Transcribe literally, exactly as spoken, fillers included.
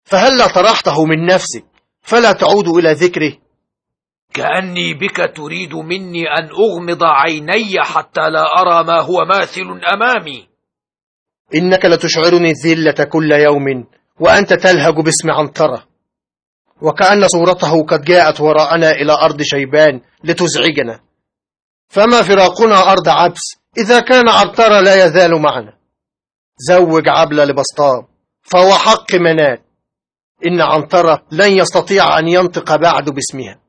فهلا طرحته من نفسك فلا تعود إلى ذكره؟ كأني بك تريد مني أن أغمض عيني حتى لا أرى ما هو ماثل أمامي. إنك لتشعرني الذلة كل يوم وأنت تلهج باسم عنترة، وكأن صورته قد جاءت وراءنا إلى أرض شيبان لتزعجنا، فما فراقنا أرض عبس إذا كان عنترة لا يزال معنا. زوج عبلة لبسطام فهو حق منات، إن عنترة لن يستطيع أن ينطق بعد باسمها.